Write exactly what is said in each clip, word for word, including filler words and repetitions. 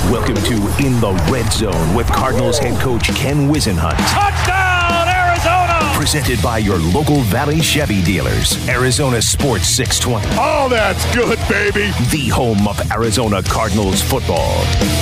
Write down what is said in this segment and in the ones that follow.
Welcome to In the Red Zone with Cardinals head coach Ken Whisenhunt. Touchdown, Arizona! Presented by your local Valley Chevy dealers. Arizona Sports six twenty. Oh, that's good, baby. The home of Arizona Cardinals football.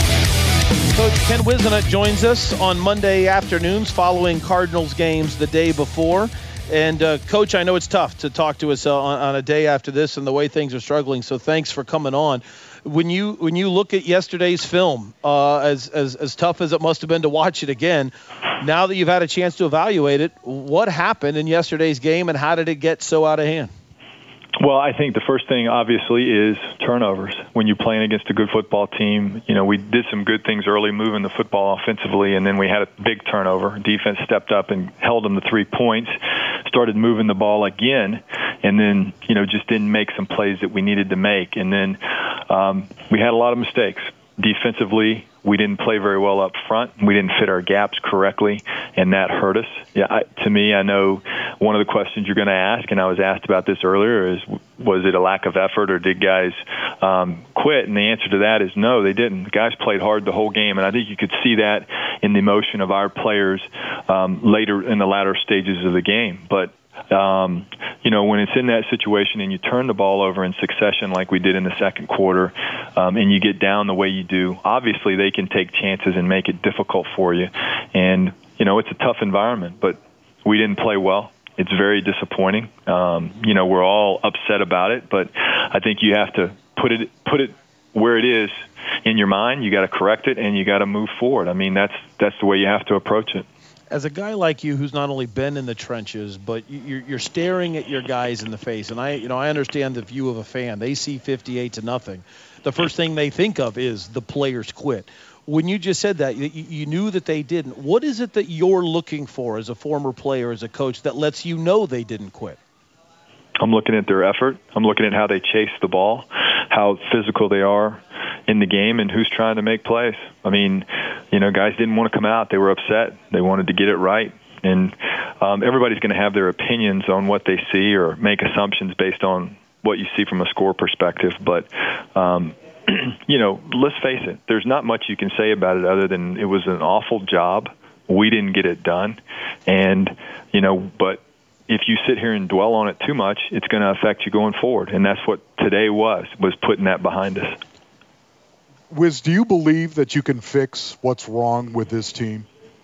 Coach Ken Whisenhunt joins us on Monday afternoons following Cardinals games the day before. And, uh, Coach, I know it's tough to talk to us uh, on, on a day after this and the way things are struggling, so thanks for coming on. When you when you look at yesterday's film, uh, as, as as tough as it must have been to watch it again, now that you've had a chance to evaluate it, what happened in yesterday's game and how did it get so out of hand? Well, I think the first thing, obviously, is turnovers. When you're playing against a good football team, you know, we did some good things early, moving the football offensively, and then we had a big turnover. Defense stepped up and held them to three points, started moving the ball again, and then, you know, just didn't make some plays that we needed to make. And then um, we had a lot of mistakes. Defensively, we didn't play very well up front. We didn't fit our gaps correctly, and that hurt us. Yeah, I, to me, I know one of the questions you're going to ask, and I was asked about this earlier, is was it a lack of effort or did guys um, quit? And the answer to that is no, they didn't. The guys played hard the whole game, and I think you could see that in the emotion of our players um, later in the latter stages of the game. But Um, you know, when it's in that situation and you turn the ball over in succession like we did in the second quarter, um, and you get down the way you do, obviously they can take chances and make it difficult for you. And, you know, it's a tough environment, but we didn't play well. It's very disappointing. Um, you know, we're all upset about it, but I think you have to put it put it where it is in your mind. You got to correct it, and you got to move forward. I mean, that's that's the way you have to approach it. As a guy like you who's not only been in the trenches, but you're, you're staring at your guys in the face, and I, you know, I understand the view of a fan. They see fifty-eight to nothing. The first thing they think of is the players quit. When you just said that, you, you knew that they didn't. What is it that you're looking for as a former player, as a coach, that lets you know they didn't quit? I'm looking at their effort. I'm looking at how they chase the ball, how physical they are in the game, and who's trying to make plays. I mean, you know, guys didn't want to come out. They were upset. They wanted to get it right. And um, everybody's going to have their opinions on what they see or make assumptions based on what you see from a score perspective. But, um, you know, let's face it, there's not much you can say about it other than it was an awful job. We didn't get it done. And, you know, but if you sit here and dwell on it too much, it's going to affect you going forward. And that's what today was, was putting that behind us. Wiz, do you believe that you can fix what's wrong with this team?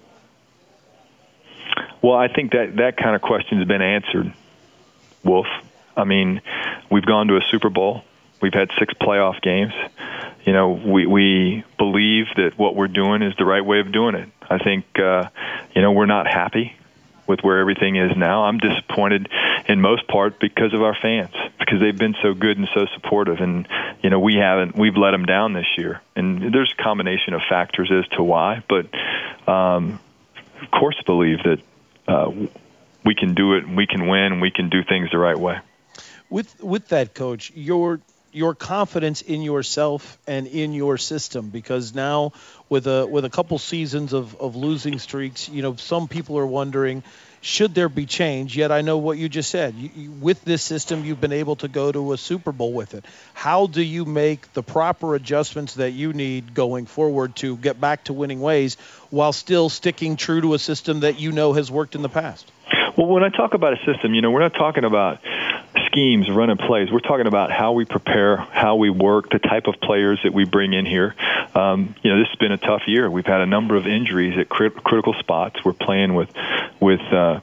Well, I think that that kind of question has been answered, Wolf. I mean, we've gone to a Super Bowl. We've had six playoff games. You know, we, we believe that what we're doing is the right way of doing it. I think, uh, you know, we're not happy with where everything is now. I'm disappointed in most part because of our fans, because they've been so good and so supportive. And, you know, we haven't, we've let them down this year. And there's a combination of factors as to why, but um, of course believe that uh, we can do it, and we can win, and we can do things the right way. With with that, Coach, your your confidence in yourself and in your system, because now with a with a couple seasons of, of losing streaks, you know, some people are wondering, should there be change? Yet I know what you just said. You, you, with this system, you've been able to go to a Super Bowl with it. How do you make the proper adjustments that you need going forward to get back to winning ways while still sticking true to a system that you know has worked in the past? Well, when I talk about a system, you know, we're not talking about schemes, running plays. We're talking about how we prepare, how we work, the type of players that we bring in here. Um, you know, this has been a tough year. We've had a number of injuries at crit- critical spots. We're playing with with uh,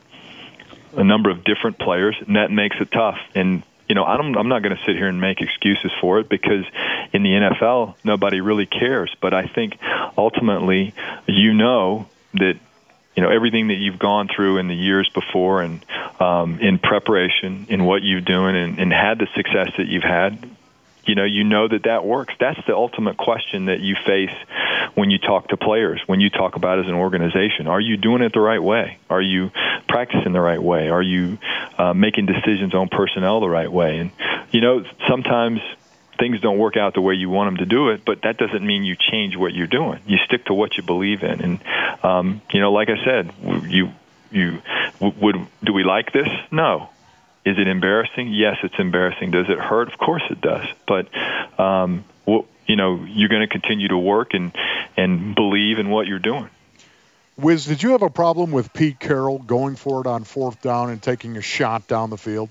a number of different players, and that makes it tough. And, you know, I'm, I'm not going to sit here and make excuses for it, because in the N F L, nobody really cares. But I think ultimately, you know that, you know, everything that you've gone through in the years before and um, in preparation, in what you're doing, and, and had the success that you've had, you know, you know that that works. That's the ultimate question that you face when you talk to players, when you talk about as an organization. Are you doing it the right way? Are you practicing the right way? Are you uh, making decisions on personnel the right way? And, you know, sometimes things don't work out the way you want them to do it, but that doesn't mean you change what you're doing. You stick to what you believe in. And, um, you know, like I said, you, you would, do we like this? No. Is it embarrassing? Yes, it's embarrassing. Does it hurt? Of course it does. But um, you know, you're going to continue to work and, and believe in what you're doing. Wiz, did you have a problem with Pete Carroll going for it on fourth down and taking a shot down the field?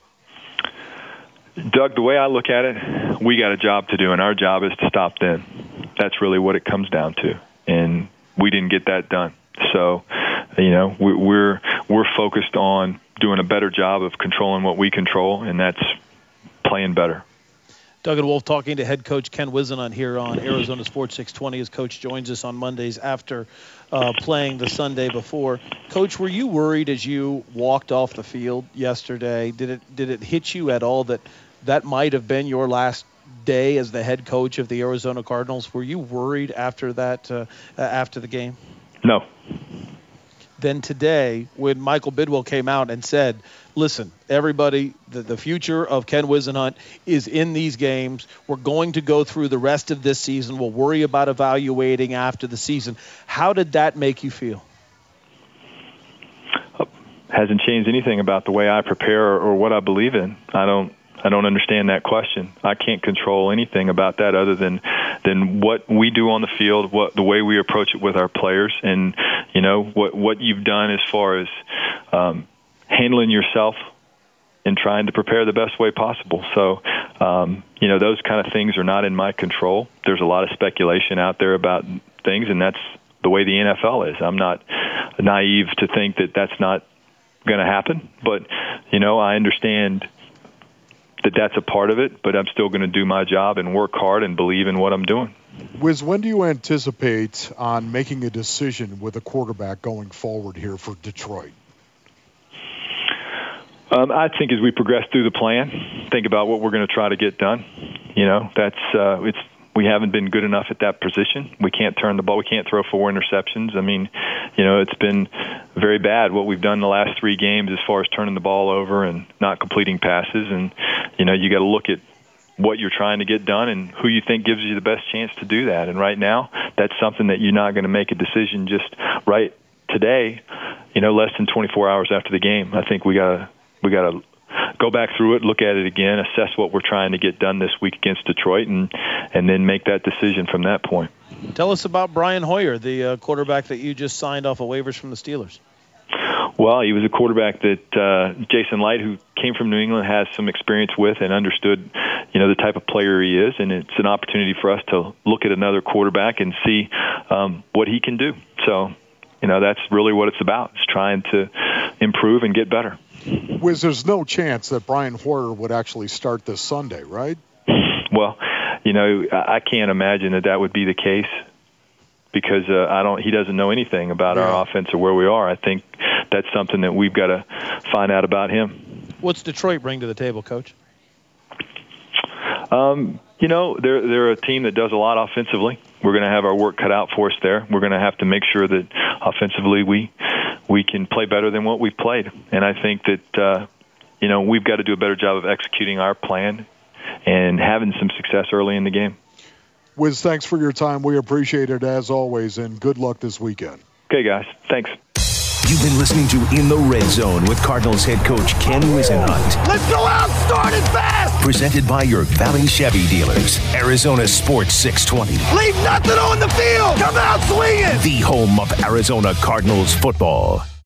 Doug, the way I look at it, we got a job to do, and our job is to stop them. That's really what it comes down to, and we didn't get that done. So, you know, we're we're focused on doing a better job of controlling what we control, and that's playing better. Doug and Wolf talking to head coach Ken Whisenhunt here on Arizona Sports six twenty. His coach joins us on Mondays after uh, playing the Sunday before. Coach, were you worried as you walked off the field yesterday? Did it did it hit you at all that that might have been your last day as the head coach of the Arizona Cardinals? Were you worried after that uh, after the game? No. Then today, when Michael Bidwell came out and said, listen, everybody, the, the future of Ken Whisenhunt is in these games. We're going to go through the rest of this season. We'll worry about evaluating after the season. How did that make you feel? Hasn't changed anything about the way I prepare or, or what I believe in. I don't I don't understand that question. I can't control anything about that other than than what we do on the field, what the way we approach it with our players, and you know what what you've done as far as um, handling yourself and trying to prepare the best way possible. So, um, you know, those kind of things are not in my control. There's a lot of speculation out there about things, and that's the way the N F L is. I'm not naive to think that that's not going to happen, but you know, I understand that that's a part of it, but I'm still going to do my job and work hard and believe in what I'm doing. Wiz, when do you anticipate on making a decision with a quarterback going forward here for Detroit? Um, I think as we progress through the plan, think about what we're going to try to get done. You know, that's uh, it's we haven't been good enough at that position. We can't turn the ball. We can't throw four interceptions. I mean, you know, it's been very bad what we've done the last three games as far as turning the ball over and not completing passes. And, you know, you got to look at what you're trying to get done and who you think gives you the best chance to do that. And right now, that's something that you're not going to make a decision just right today, you know, less than twenty-four hours after the game. I think we got to we got to go back through it, look at it again, assess what we're trying to get done this week against Detroit, and and then make that decision from that point. Tell us about Brian Hoyer, the uh, quarterback that you just signed off of waivers from the Steelers. Well, he was a quarterback that uh, Jason Light, who came from New England, has some experience with and understood, you know, the type of player he is, and it's an opportunity for us to look at another quarterback and see um, what he can do. So, you know, that's really what it's about, is trying to improve and get better. Wiz, there's no chance that Brian Hoyer would actually start this Sunday, right? Well, you know, I can't imagine that that would be the case because uh, I don't. He doesn't know anything about yeah. our offense or where we are. I think that's something that we've got to find out about him. What's Detroit bring to the table, Coach? Um, you know, they're they're a team that does a lot offensively. We're going to have our work cut out for us there. We're going to have to make sure that offensively we we can play better than what we played. And I think that, uh, you know, we've got to do a better job of executing our plan and having some success early in the game. Wiz, thanks for your time. We appreciate it as always, and good luck this weekend. Okay, guys. Thanks. You've been listening to In the Red Zone with Cardinals head coach Ken Whisenhunt. Let's go out, start it fast! Presented by your Valley Chevy dealers. Arizona Sports six twenty. Leave nothing on the field! Come out swinging! The home of Arizona Cardinals football.